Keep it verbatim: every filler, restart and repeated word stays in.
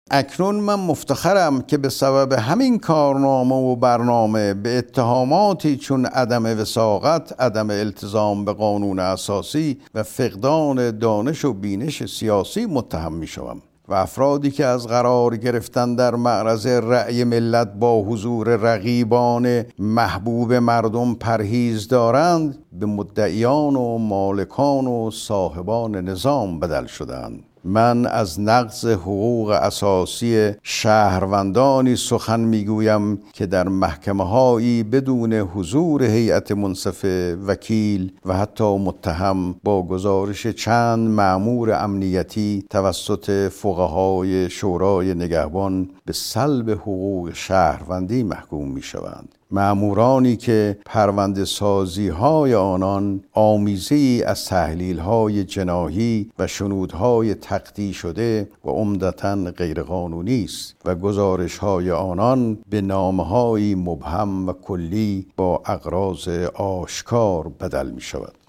اکنون من مفتخرم که به سبب همین کارنامه و برنامه به اتهاماتی چون عدم وثاقت، عدم التزام به قانون اساسی و فقدان دانش و بینش سیاسی متهم می شوم و افرادی که از قرار گرفتن در معرض رأی ملت با حضور رقیبان محبوب مردم پرهیز دارند به مدعیان و مالکان و صاحبان نظام بدل شدند. من از نقض حقوق اساسی شهروندانی سخن میگویم که در محکمه‌هایی بدون حضور هیئت منصفه، وکیل و حتی متهم با گزارش چند مأمور امنیتی توسط فقهای شورای نگهبان به سلب حقوق شهروندی محکوم میشوند. مأمورانی که پرونده سازی های آنان آمیزه‌ای از تحلیل های جناحی و شنودهای تقطیع شده و عمدتاً غیرقانونی است و گزارش های آنان به نامه‌های مبهم و کلی با اغراض آشکار بدل می شود.